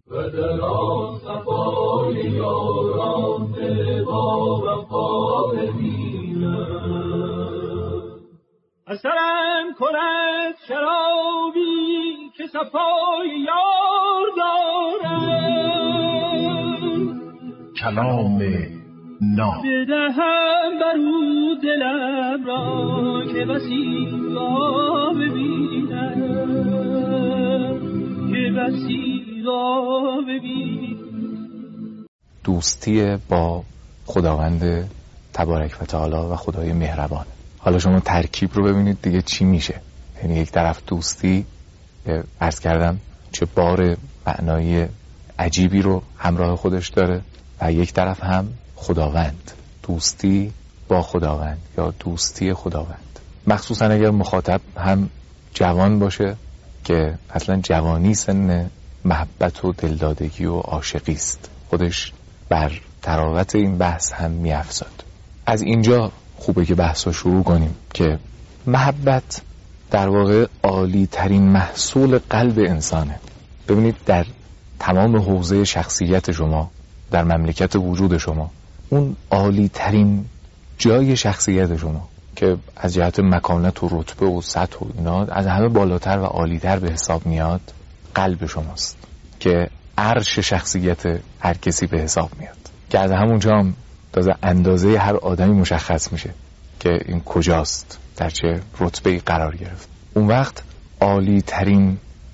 و در آن صفای یاران با وفا ببینم. اثرم کند شرابی که صفای یار دارم، کلام ناب بدهم برو دلم را که بسی را ببینم، که بسی را ببینم. دوستی با خداوند تبارک و تعالی و خدای مهربان. حالا شما ترکیب رو ببینید دیگه چی میشه. یعنی یک طرف دوستی، عرض کردم چه بار معنایی عجیبی رو همراه خودش داره، و یک طرف هم خداوند، دوستی با خداوند یا دوستی خداوند. مخصوصا اگر مخاطب هم جوان باشه که اصلا جوانی سن محبت و دلدادگی و عاشقی است، خودش بر تراوت این بحث هم می‌افزاد. از اینجا خوبه که بحث رو شروع کنیم که محبت در واقع عالی ترین محصول قلب انسانه. ببینید در تمام حوزه شخصیت شما، در مملکت وجود شما، اون عالی ترین جای شخصیت شما که از جهت مکانت و رتبه و سطح و اینا از همه بالاتر و عالی‌تر به حساب میاد، قلب شماست که عرش شخصیت هر کسی به حساب میاد، که از همونجا هم تازه اندازه هر آدمی مشخص میشه که این کجاست، در چه رتبه‌ای قرار گرفت. اون وقت عالی ترین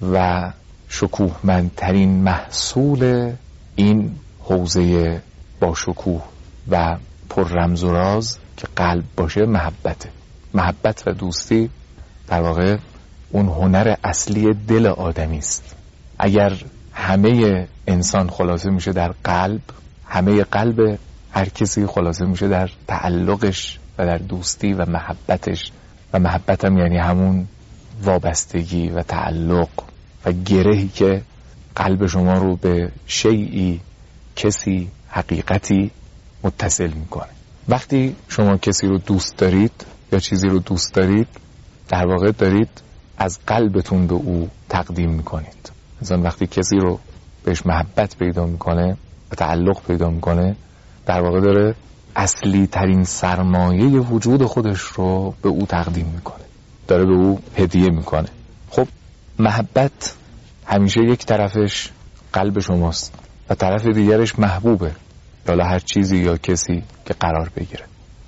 و شکوهمندترین محصول این حوزه با شکوه و پر رمز و راز که قلب باشه محبته. محبت و دوستی در واقع اون هنر اصلی دل آدمی است. اگر همه انسان خلاصه میشه در قلب، همه قلب هر کسی خلاصه میشه در تعلقش و در دوستی و محبتش، و محبتم یعنی همون وابستگی و تعلق و گرهی که قلب شما رو به شیئی، کسی، حقیقتی متصل میکنه. وقتی شما کسی رو دوست دارید یا چیزی رو دوست دارید، در واقع دارید از قلبتون به او تقدیم میکنید. مثلا وقتی کسی رو بهش محبت پیدا میکنه و تعلق پیدا میکنه، در واقع داره اصلی ترین سرمایه وجود خودش رو به او تقدیم میکنه، داره به او هدیه میکنه. خب محبت همیشه یک طرفش قلب شماست و طرف دیگرش محبوبه، حالا هر چیزی یا کسی که قرار بگیره،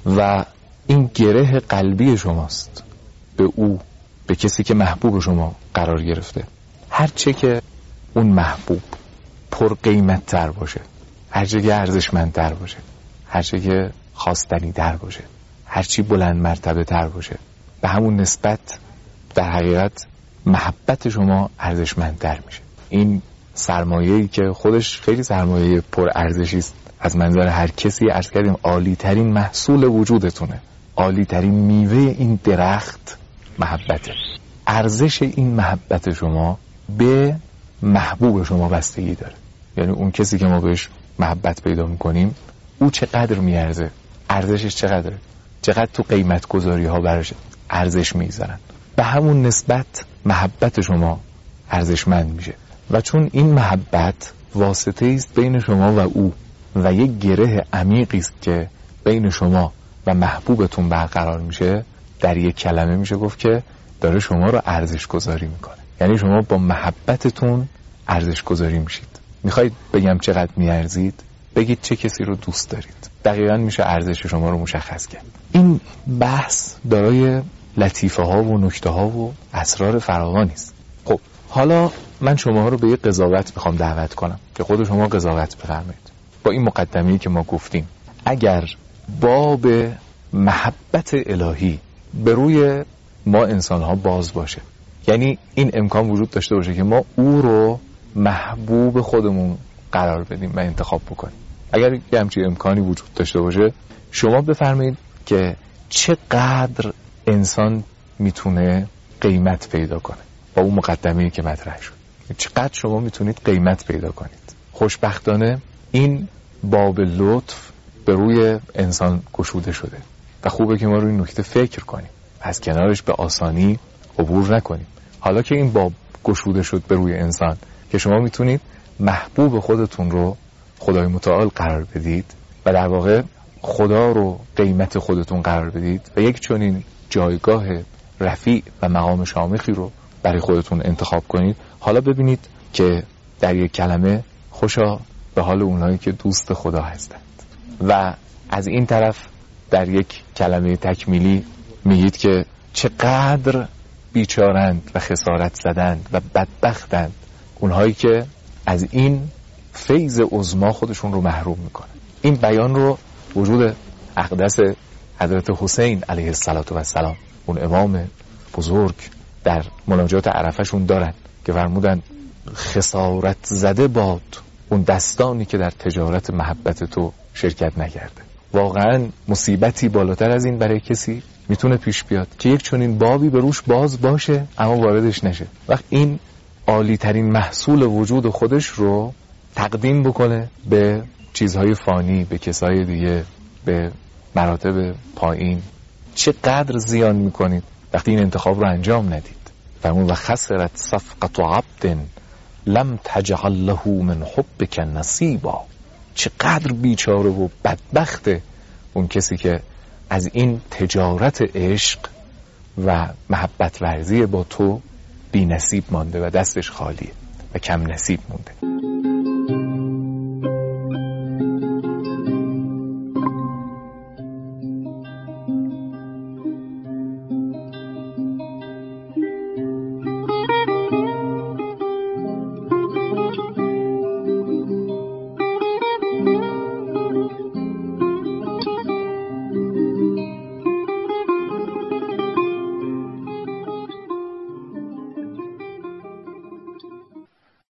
و این گره قلبی شماست به او، به کسی که محبوب شما قرار گرفته. هر چه که اون محبوب پر قیمت تر باشه، هر چه که ارزشمند تر باشه، هر چه که خواستنی تر باشه، هر چی بلند مرتبه تر باشه، به همون نسبت در حقیقت محبت شما ارزشمندتر میشه. این سرمایه‌ای که خودش خیلی سرمایه پر ارزشی است از منظر هر کسی، عرض کردیم عالی ترین محصول وجودتونه، عالی ترین میوه این درخت محبته. ارزش این محبت شما به محبوب شما بستگی داره. یعنی اون کسی که ما بهش محبت پیدا میکنیم، او چقدر میارزه، ارزشش چقدره، چقدر تو قیمت گذاری ها براش ارزش میذارن، به همون نسبت محبت شما ارزشمند میشه. و چون این محبت واسطه است بین شما و او و یک گره عمیقی است که بین شما و محبوبتون برقرار میشه، در یک کلمه میشه گفت که داره شما رو ارزش گذاری میکنه. یعنی شما با محبتتون ارزش گذاری میشید. میخواید بگم چقدر میارزید؟ بگید چه کسی رو دوست دارید، دقیقاً میشه ارزش شما رو مشخص کرد. این بحث دارای لطیفه ها و نکته ها و اسرار فراوانی است. خب حالا من شما رو به یک قضاوت میخوام دعوت کنم که خود شما قضاوت بفرمایید. با این مقدمه‌ای که ما گفتیم، اگر باب محبت الهی به روی ما انسان‌ها باز باشه، یعنی این امکان وجود داشته باشه که ما او رو محبوب خودمون قرار بدیم و انتخاب بکنیم، اگر یه همچین امکانی وجود داشته باشه، شما بفرمایید که چقدر انسان میتونه قیمت پیدا کنه با اون مقدمه‌ای که مطرح شد. چقدر شما میتونید قیمت پیدا کنید. خوشبختانه این باب لطف به روی انسان گشوده شده و خوبه که ما روی این نکته فکر کنیم، از کنارش به آسانی عبور نکنیم. حالا که این باب گشوده شد به روی انسان که شما میتونید محبوب خودتون رو خدای متعال قرار بدید و در واقع خدا رو قیمت خودتون قرار بدید و یک چنین جایگاه رفیع و مقام شامخی رو برای خودتون انتخاب کنید، حالا ببینید که در یک کلمه خوشا به حال اونایی که دوست خدا هستند. و از این طرف در یک کلمه تکمیلی میگید که چقدر بیچارند و خسارت زدند و بدبختند اونهایی که از این فیض عظما خودشون رو محروم میکنن. این بیان رو وجود اقدس حضرت حسین علیه السلام، اون امام بزرگ، در مناجات عرفه‌شون دارن که فرمودن خسارت زده باد اون دستانی که در تجارت محبت تو شرکت نکرده. واقعا مصیبتی بالاتر از این برای کسی میتونه پیش بیاد که یک چنین بابی به روش باز باشه اما واردش نشه. وقت این عالی ترین محصول وجود خودش رو تقدیم بکنه به چیزهای فانی، به کسای دیگه، به مراتب پایین، چقدر زیان میکنید وقتی این انتخاب رو انجام ندید. فرمود و خسرت صفقة عبد لم تجعل له من حبک نصیبا. چقدر بیچاره و بدبخته اون کسی که از این تجارت عشق و محبت ورزی با تو بی نصیب مانده و دستش خالیه و کم نصیب مونده.